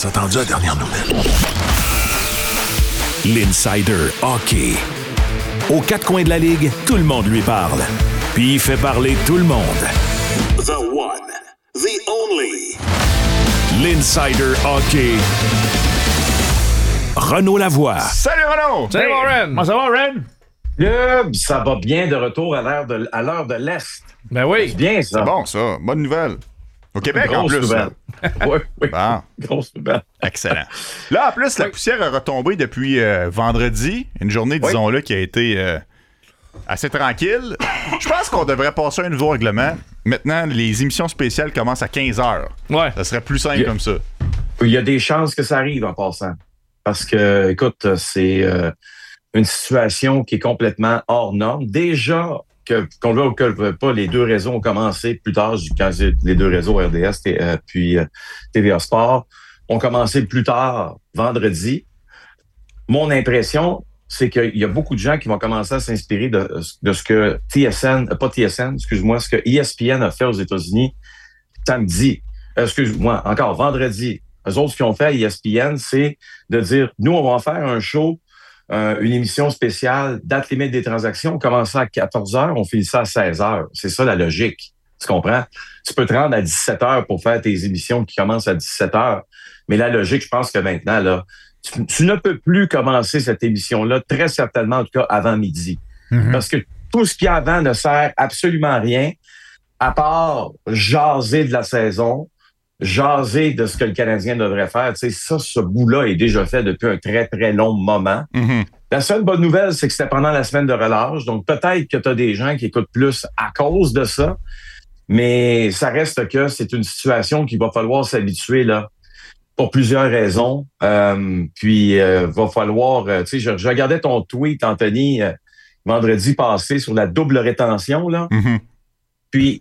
As attendu la dernière nouvelle? L'Insider Hockey. Aux quatre coins de la Ligue, tout le monde lui parle. Puis il fait parler tout le monde. The one, the only. L'Insider Hockey. Renaud Lavoie. Salut Renaud! Salut mon Ren! Comment ça va, Ren? Ça va bien de retour à l'heure de l'Est. Ben oui. C'est bien, ça. C'est bon, ça. Bonne nouvelle. Au Québec, en plus. Nouvelle. Oui. Bon. Grosse nouvelle. Excellent. Là, en plus, la poussière a retombé depuis vendredi. Une journée, disons-le, qui a été assez tranquille. Je pense qu'on devrait passer un nouveau règlement. Maintenant, les émissions spéciales commencent à 15h. Ouais. Ça serait plus simple comme ça. Il y a des chances que ça arrive en passant. Parce que, écoute, c'est une situation qui est complètement hors norme. Déjà, qu'on le veut ou qu'on le veut pas, les deux réseaux ont commencé plus tard, quand les deux réseaux RDS puis TVA Sport, ont commencé plus tard, vendredi. Mon impression, c'est qu'il y a beaucoup de gens qui vont commencer à s'inspirer de ce que ce que ESPN a fait aux États-Unis samedi. Vendredi. Eux autres, ce qu'ils ont fait à ESPN, c'est de dire, nous, on va faire un show, une émission spéciale, date limite des transactions. On commence à 14h, on finit ça à 16h. C'est ça la logique. Tu comprends? Tu peux te rendre à 17h pour faire tes émissions qui commencent à 17h. Mais la logique, je pense que maintenant, là, tu ne peux plus commencer cette émission-là, très certainement, en tout cas, avant midi. Mm-hmm. Parce que tout ce qu'il y a avant ne sert absolument à rien, à part jaser de la saison, jaser de ce que le Canadien devrait faire. Tu sais, ça, ce bout-là est déjà fait depuis un très, très long moment. Mm-hmm. La seule bonne nouvelle, c'est que c'était pendant la semaine de relâche. Donc, peut-être que tu as des gens qui écoutent plus à cause de ça. Mais ça reste que c'est une situation qu'il va falloir s'habituer, là, pour plusieurs raisons. Va falloir... tu sais, je regardais ton tweet, Anthony, vendredi passé, sur la double rétention, là. Mm-hmm. Puis,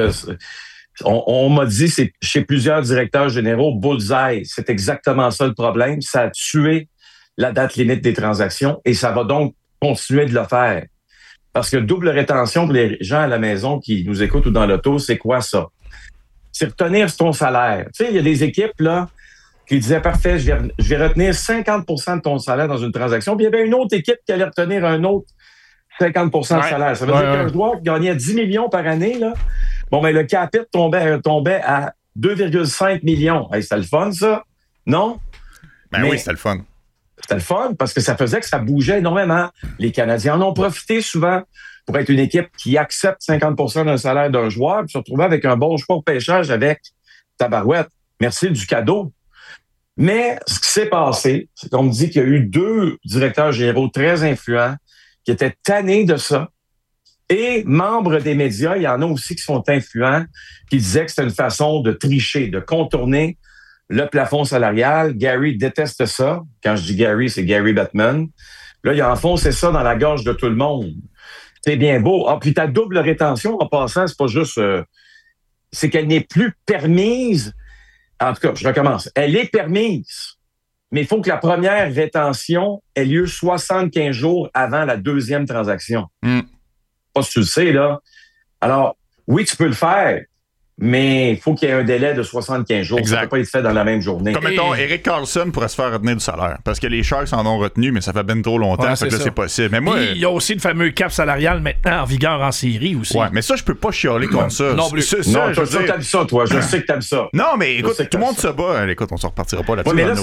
on m'a dit, c'est chez plusieurs directeurs généraux, bullseye. C'est exactement ça le problème. Ça a tué la date limite des transactions et ça va donc continuer de le faire. Parce que double rétention pour les gens à la maison qui nous écoutent ou dans l'auto, c'est quoi ça? C'est retenir ton salaire. Tu sais, il y a des équipes là qui disaient, parfait, je vais retenir 50% de ton salaire dans une transaction. Puis il y avait une autre équipe qui allait retenir un autre 50% de salaire. Ça veut dire qu'un joueur qui gagnait 10 millions par année, là, bon, ben, le capite tombait à 2,5 millions. Hey, c'était le fun, ça? Non? Ben oui, c'était le fun. C'était le fun parce que ça faisait que ça bougeait énormément. Les Canadiens en ont profité souvent pour être une équipe qui accepte 50% d'un salaire d'un joueur puis se retrouver avec un bon choix au pêchage avec tabarouette. Merci du cadeau. Mais ce qui s'est passé, c'est qu'on me dit qu'il y a eu deux directeurs généraux très influents qui étaient tannés de ça. Et membres des médias, il y en a aussi qui sont influents, qui disaient que c'était une façon de tricher, de contourner le plafond salarial. Gary déteste ça. Quand je dis Gary, c'est Gary Bettman. Là, il a enfoncé ça dans la gorge de tout le monde. C'est bien beau. Ah, puis ta double rétention, en passant, c'est pas juste... c'est qu'elle n'est plus permise. En tout cas, je recommence. Elle est permise, mais il faut que la première rétention ait lieu 75 jours avant la deuxième transaction. Pas si tu le sais, là. Alors, oui, tu peux le faire, mais il faut qu'il y ait un délai de 75 jours. Exact. Ça ne peut pas être fait dans la même journée. Comme mettons, Erik Karlsson pourrait se faire retenir du salaire. Parce que les Sharks en ont retenu, mais ça fait bien trop longtemps, fait que là, c'est possible. Mais moi, il y a aussi le fameux cap salarial maintenant en vigueur en série aussi. Ouais, mais ça, je peux pas chialer contre ça. Non plus. Non, toi, t'aimes ça, toi. Je sais que t'aimes ça. Non, mais écoute, tout le monde se bat. Écoute, on s'en repartira pas là-dessus. Ouais, mais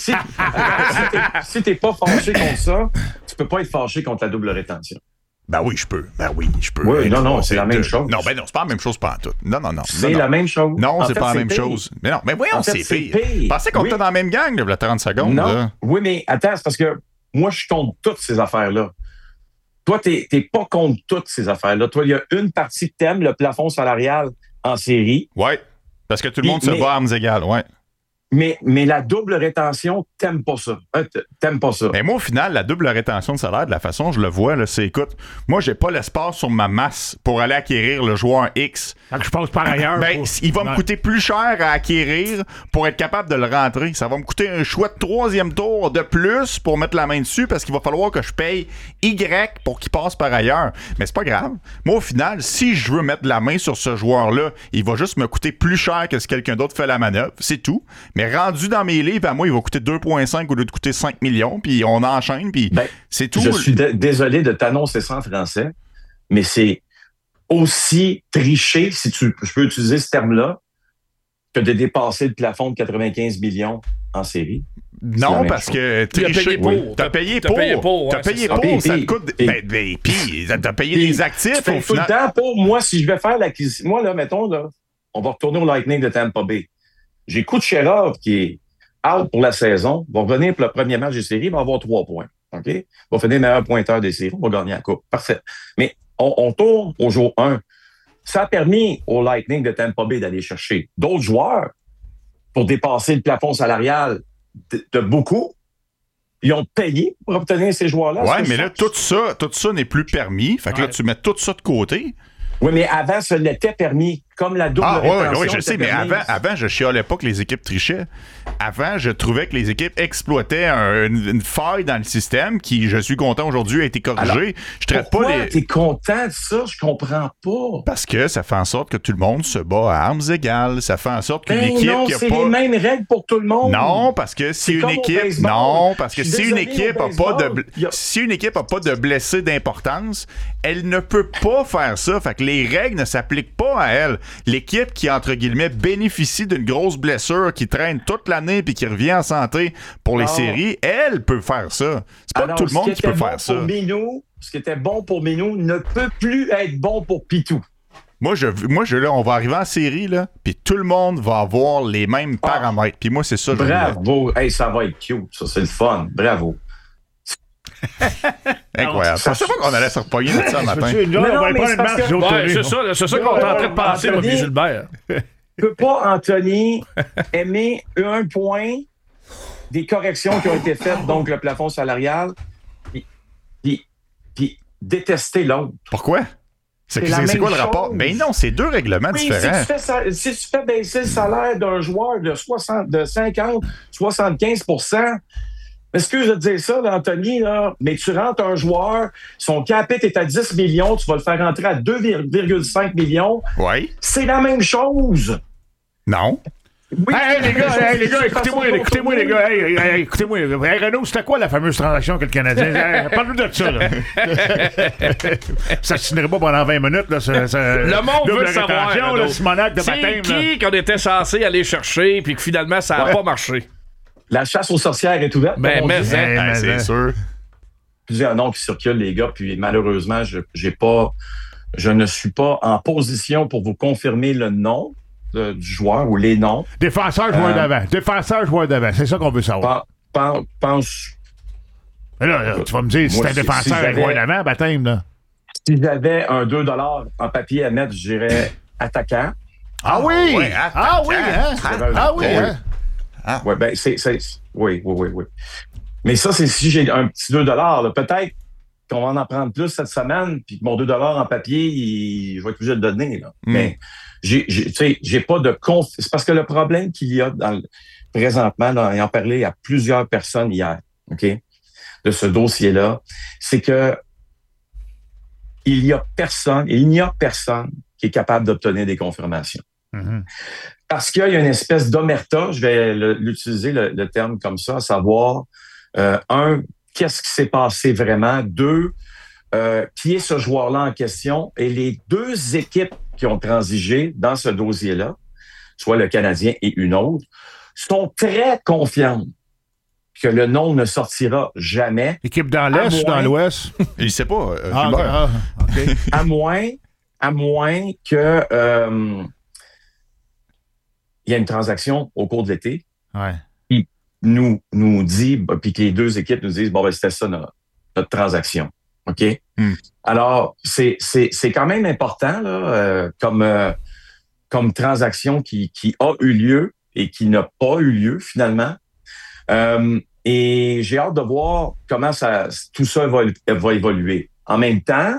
là, si t'es pas fâché contre ça, tu peux pas être fâché contre la double rétention. Ben oui, je peux. Oui, non, c'est la même chose. Non, c'est pas la même chose pas en tout. Non. C'est la même chose. Non, c'est pas la même chose. Mais non, mais voyons, c'est pire. Pensez qu'on était dans la même gang, là, 30 secondes. Non. Là. Oui, mais attends, c'est parce que moi, je suis contre toutes ces affaires-là. Toi, t'es pas contre toutes ces affaires-là. Toi, il y a une partie que t'aimes, le plafond salarial en série. Oui, parce que tout le monde se bat à armes égales, ouais. Mais la double rétention, t'aimes pas ça. T'aimes pas ça. Mais moi, au final, la double rétention de salaire, de la façon dont je le vois, là, c'est, écoute, moi, j'ai pas l'espace sur ma masse pour aller acquérir le joueur X. Donc, je passe par ailleurs. Il va me coûter plus cher à acquérir pour être capable de le rentrer. Ça va me coûter un choix de 3e tour de plus pour mettre la main dessus parce qu'il va falloir que je paye Y pour qu'il passe par ailleurs. Mais c'est pas grave. Moi, au final, si je veux mettre la main sur ce joueur-là, il va juste me coûter plus cher que si quelqu'un d'autre fait la manœuvre. C'est tout. Mais rendu dans mes livres, à moi, il va coûter 2,5 au lieu de coûter 5 millions, puis on enchaîne, puis c'est tout. Je suis désolé de t'annoncer ça en français, mais c'est aussi triché, si je peux utiliser ce terme-là, que de dépasser le plafond de 95 millions en série. Non, parce que tricher, t'as payé pour. T'as payé pour, ça te coûte. Puis, t'as payé des actifs au final. Tout le temps pour moi, si je vais faire l'acquisition. Moi, là, mettons, là, on va retourner au Lightning de Tampa Bay. J'ai Kucherov qui est out pour la saison, va revenir pour le premier match des séries, va avoir 3 points. OK? Va finir meilleur pointeur des séries, on va gagner la coupe. Parfait. Mais on tourne au jour 1. Ça a permis au Lightning de Tampa Bay d'aller chercher d'autres joueurs pour dépasser le plafond salarial de beaucoup. Ils ont payé pour obtenir ces joueurs-là. Ouais, mais là, tout ça n'est plus permis. Fait que là, tu mets tout ça de côté. Oui, mais avant, ça l'était permis, comme la double rétention. Oui, je sais, mais avant, je chialais pas que les équipes trichaient. Avant, je trouvais que les équipes exploitaient une faille dans le système qui, je suis content aujourd'hui, a été corrigée. Alors, je traite pourquoi pas les... t'es content de ça? Je comprends pas. Parce que ça fait en sorte que tout le monde se bat à armes égales. Ça fait en sorte que l'équipe non, qui a c'est pas... les mêmes règles pour tout le monde. Non, parce que si une équipe... Non, parce que si une équipe a pas de... Si une équipe a pas de blessés d'importance, elle ne peut pas faire ça. Fait que les règles ne s'appliquent pas à elle. L'équipe qui, entre guillemets, bénéficie d'une grosse blessure, qui traîne toute l'année puis qui revient en santé pour les séries, elle peut faire ça. C'est pas tout le monde qui peut faire ça. Ce qui était bon pour Minou ne peut plus être bon pour Pitou. Moi, là, on va arriver en série, là, puis tout le monde va avoir les mêmes paramètres. Puis moi, c'est ça. Bravo. Hey, ça va être cute. Ça, c'est le fun. Bravo. Incroyable. Je pensais pas qu'on allait se repogner de ça le matin. C'est ça qu'on est en train de penser, moi, puis Gilbert. Peut pas, Anthony, aimer un point des corrections qui ont été faites, donc le plafond salarial, puis détester l'autre. Pourquoi? C'est quoi le rapport? Ben non, c'est 2 règlements différents. Si tu fais baisser le salaire d'un joueur de 50-75%, excuse de dire ça, Anthony, là, mais tu rentres un joueur, son capite est à 10 millions, tu vas le faire rentrer à 2,5 millions. Oui. C'est la même chose. Non. Oui. Les gars, écoutez-moi, les gars. Écoutez-moi. Renaud, c'était quoi la fameuse transaction que le Canadien... Parle-nous de ça, là. Ça ne signerait pas pendant 20 minutes, là. Le monde veut savoir, le Simonac de baptême. C'est qui qu'on était censé aller chercher, puis que finalement, ça n'a pas marché. La chasse aux sorcières est ouverte. C'est sûr. Plusieurs noms qui circulent, les gars, puis malheureusement, je ne suis pas en position pour vous confirmer le nom du joueur ou les noms. Défenseur, joueur d'avant. C'est ça qu'on veut savoir. Pense. Là, tu vas me dire, si c'est un défenseur, joueur d'avant, baptême, là. Si j'avais un 2 $ en papier à mettre, je dirais attaquant. Ah oui! Ouais, ah oui, hein? Ah oui, hein? Oui, ben, oui. Mais ça, c'est si j'ai un petit 2 $. Là. Peut-être qu'on va en prendre plus cette semaine, puis que mon 2 $ en papier, je vais être obligé de le donner. Là. Mais j'ai pas de confiance. C'est parce que le problème qu'il y a présentement, là, ayant parlé à plusieurs personnes hier, OK, de ce dossier-là, c'est que il n'y a personne qui est capable d'obtenir des confirmations. Mm-hmm. Parce qu'il y a une espèce d'omerta, je vais l'utiliser le terme comme ça, à savoir, qu'est-ce qui s'est passé vraiment? 2, qui est ce joueur-là en question? Et les 2 équipes qui ont transigé dans ce dossier-là, soit le Canadien et une autre, sont très confiantes que le nom ne sortira jamais. Équipe dans l'Est ou dans l'Ouest? Il ne sait pas. Okay. À moins que... il y a une transaction au cours de l'été qui nous dit, puis que les 2 équipes nous disent, c'était ça notre transaction. OK? Alors, c'est quand même important là, comme transaction qui a eu lieu et qui n'a pas eu lieu finalement. Et j'ai hâte de voir comment tout ça va évoluer. En même temps,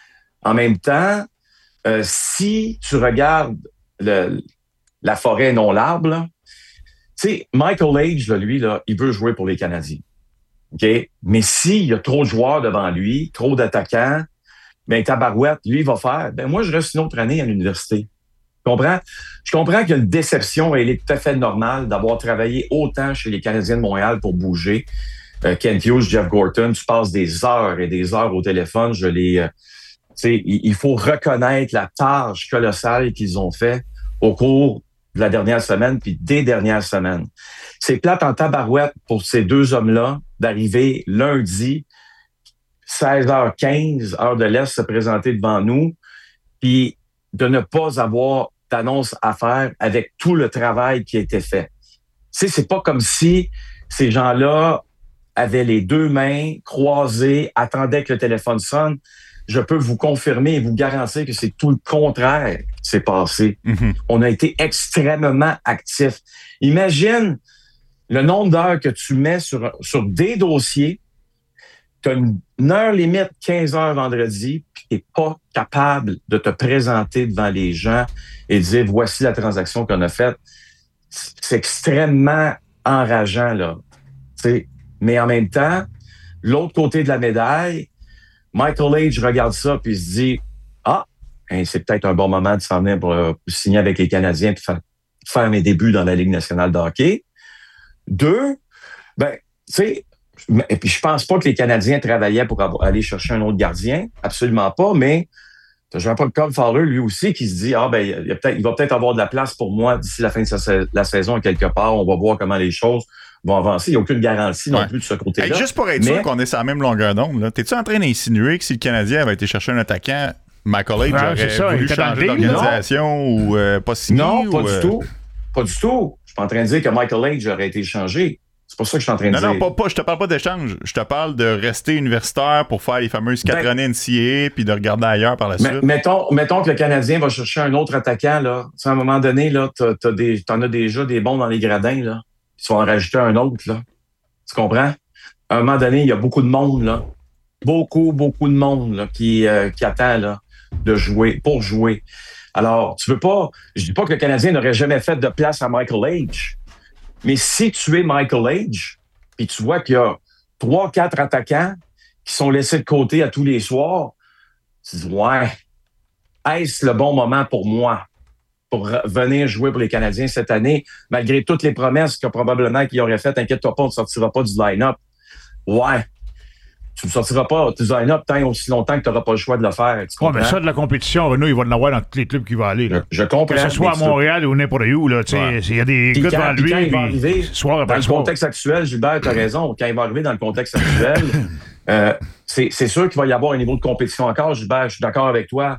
si tu regardes la forêt, non l'arbre, là, tu sais, Michael Age, là, lui, là, il veut jouer pour les Canadiens. OK? Mais s'il y a trop de joueurs devant lui, trop d'attaquants, ben, tabarouette, lui, il va faire, ben, moi, je reste une autre année à l'université. Tu comprends? Je comprends qu'il y a une déception, elle est tout à fait normale d'avoir travaillé autant chez les Canadiens de Montréal pour bouger. Kent Hughes, Jeff Gorton, tu passes des heures et des heures au téléphone, il faut reconnaître la tâche colossale qu'ils ont fait au cours de la dernière semaine puis des dernières semaines. C'est plate en tabarouette pour ces deux hommes-là d'arriver lundi, 16h15, heure de l'Est, se présenter devant nous, puis de ne pas avoir d'annonce à faire avec tout le travail qui a été fait. Tu sais, c'est pas comme si ces gens-là avaient les deux mains croisées, attendaient que le téléphone sonne. Je peux vous confirmer et vous garantir que c'est tout le contraire qui s'est passé. Mm-hmm. On a été extrêmement actifs. Imagine le nombre d'heures que tu mets sur des dossiers. Tu as une heure limite, 15 heures vendredi, puis tu n'es pas capable de te présenter devant les gens et dire « Voici la transaction qu'on a faite ». C'est extrêmement enrageant, là. T'sais. Mais en même temps, l'autre côté de la médaille, Michael Age regarde ça puis il se dit « Ah, c'est peut-être un bon moment de s'en venir pour signer avec les Canadiens et faire mes débuts dans la Ligue nationale de hockey. » 2, ben, tu sais, et puis je pense pas que les Canadiens travaillaient pour aller chercher un autre gardien, absolument pas, mais t'as Jean-Paul Fowler, lui aussi, qui se dit « Ah, ben, il va peut-être avoir de la place pour moi d'ici la fin de la saison quelque part, on va voir comment les choses vont avancer. » Il n'y a aucune garantie non plus de ce côté-là. Hey, juste pour être sûr qu'on est sur la même longueur d'onde, là, t'es-tu en train d'insinuer que si le Canadien avait été chercher un attaquant, Michael Age aurait voulu changer d'organisation ou pas signer? Non, pas du tout. Pas du tout. Je suis pas en train de dire que Michael Age aurait été échangé. C'est pas ça que je suis en train de dire. Non, je te parle pas d'échange. Je te parle de rester universitaire pour faire les fameuses 4 années NCAA puis de regarder ailleurs par la suite. Mettons que le Canadien va chercher un autre attaquant, là. Tu sais, à un moment donné, là, t'en as déjà des bons dans les gradins, là. Tu vas en rajouter un autre, là. Tu comprends? À un moment donné, il y a beaucoup de monde, là. Beaucoup de monde, là, qui attend, là, pour jouer. Alors, tu veux pas... Je dis pas que le Canadien n'aurait jamais fait de place à Michael Age. Mais si tu es Michael Age, puis tu vois qu'il y a 3-4 attaquants qui sont laissés de côté à tous les soirs, tu dis, ouais, est-ce le bon moment pour moi pour venir jouer pour les Canadiens cette année, malgré toutes les promesses que probablement qu'ils auraient faites, inquiète-toi pas, on ne sortira pas du line-up. Ouais. Tu ne sortiras pas du line-up tant aussi longtemps que tu n'auras pas le choix de le faire. Oui, mais ça, de la compétition, Renaud, il va en avoir dans tous les clubs qui vont aller. Là. Je comprends. Que ce soit à Montréal ou n'importe où, là, il y a des gars devant lui. Quand il va arriver, soir après dans le contexte actuel, Gilbert, tu as raison, quand il va arriver dans le contexte actuel, c'est sûr qu'il va y avoir un niveau de compétition encore, Gilbert, je suis d'accord avec toi,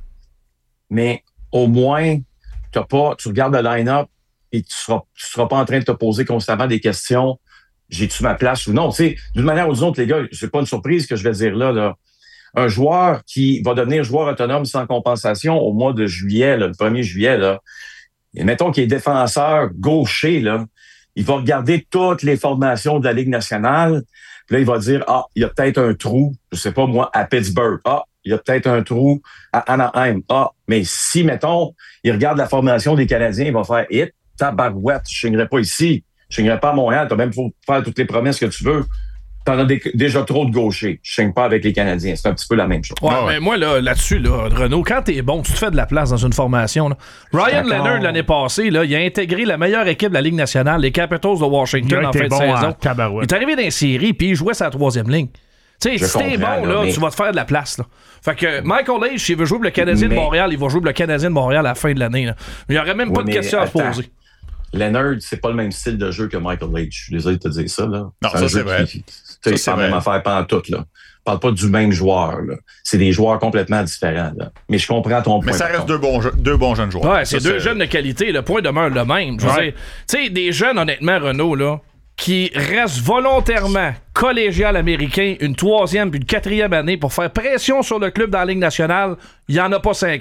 mais au moins, tu regardes le line-up et tu seras pas en train de te poser constamment des questions. J'ai-tu ma place ou non? Tu sais, d'une manière ou d'une autre, les gars, c'est pas une surprise que je vais dire là. Un joueur qui va devenir joueur autonome sans compensation au mois de juillet, là, le 1er juillet, là, et mettons qu'il est défenseur gaucher, là, il va regarder toutes les formations de la Ligue nationale. Puis là, il va dire, il y a peut-être un trou, je sais pas moi, à Pittsburgh. Il y a peut-être un trou à Anaheim. Mais si, mettons, il regarde la formation des Canadiens, il va faire « tabarouette, je signerai pas ici. Je ne signerai pas à Montréal. Tu as même faut faire toutes les promesses que tu veux. Tu en as déjà trop de gauchers. Je ne signe pas avec les Canadiens. C'est un petit peu la même chose. Ouais, mais moi, là-dessus, Renaud, quand t'es bon, tu te fais de la place dans une formation. Là. Ryan Leonard, l'année passée, là, il a intégré la meilleure équipe de la Ligue nationale, les Capitals de Washington, en fin de saison. Il est arrivé dans les séries, puis il jouait sa 3e ligne. Tu sais, si t'es bon, là, tu vas te faire de la place. Là. Fait que Michael Age, s'il veut jouer pour le Canadien de Montréal, il va jouer pour le Canadien de Montréal à la fin de l'année. Là. Il n'y aurait même pas de questions à se poser. Leonard, c'est pas le même style de jeu que Michael Age. Je suis désolé de te dire ça. Là. Non, ça, c'est vrai. C'est pas la même affaire pantoute, là. Je parle pas du même joueur, là. C'est des joueurs complètement différents, là. Mais je comprends ton point. Mais ça reste deux bons jeunes joueurs. Ouais, c'est deux jeunes de qualité. Le point demeure le même. Tu sais, des jeunes, honnêtement, Renaud, là, qui restent volontairement collégial américain une 3e puis une 4e année pour faire pression sur le club dans la Ligue nationale, il n'y en a pas 50.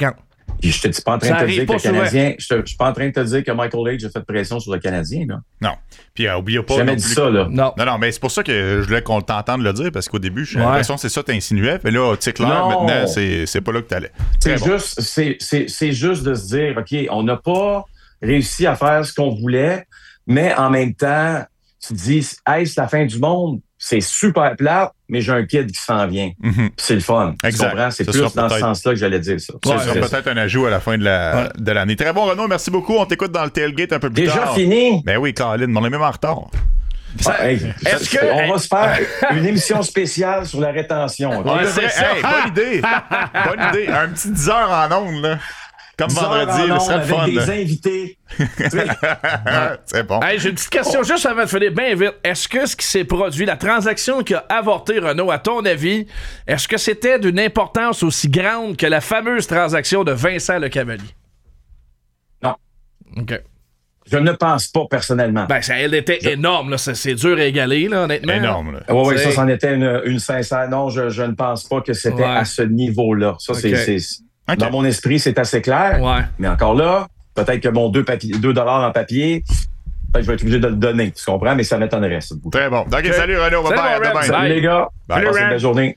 Puis je te suis pas en train de te dire que le Canadien. Je suis pas en train de te dire que Michael Age a fait pression sur le Canadien, là. Non. Puis oublie pas. J'ai jamais dit ça, là. Non, mais c'est pour ça que je voulais qu'on t'entende le dire, parce qu'au début, j'ai l'impression que c'est ça que t'insinuais. Mais là, tu sais, clair, maintenant, c'est pas là que t'allais. C'est juste de se dire, OK, on n'a pas réussi à faire ce qu'on voulait, mais en même temps, tu te dis, est-ce la fin du monde? C'est super plate, mais j'ai un kid qui s'en vient. Mm-hmm. C'est le fun. Exact. Tu comprends? C'est plus dans ce sens-là que j'allais dire ça. Ça sera peut-être un ajout à la fin de l'année. Très bon, Renaud. Merci beaucoup. On t'écoute dans le tailgate un peu plus tard. Déjà fini? Ben oui, Colin, mais on est même en retard. On va se faire une émission spéciale sur la rétention. Okay? C'est ça. Bonne idée. Bonne idée. Un petit 10 heures en ondes, là. Comme vendredi, ce serait le fun. Avec des invités. C'est bon. Hey, j'ai une petite question juste avant de finir bien vite. Est-ce que ce qui s'est produit, la transaction qui a avorté Renaud, à ton avis, est-ce que c'était d'une importance aussi grande que la fameuse transaction de Vincent Lecavalier? Non. OK. Je ne pense pas personnellement. Ben, elle était énorme, là. C'est dur à égaler, là, honnêtement. Énorme, là. Oui, ça, c'en était une sincère. Non, je ne pense pas que c'était à ce niveau-là. Ça, c'est okay. Dans mon esprit, c'est assez clair. Ouais. Mais encore là, peut-être que mon 2 $ en papier, je vais être obligé de le donner. Tu comprends? Mais ça m'étonnerait, ça. Très bon. Donc, salut Renaud. Salut, bye. Salut les gars. Bye. Passez une belle journée.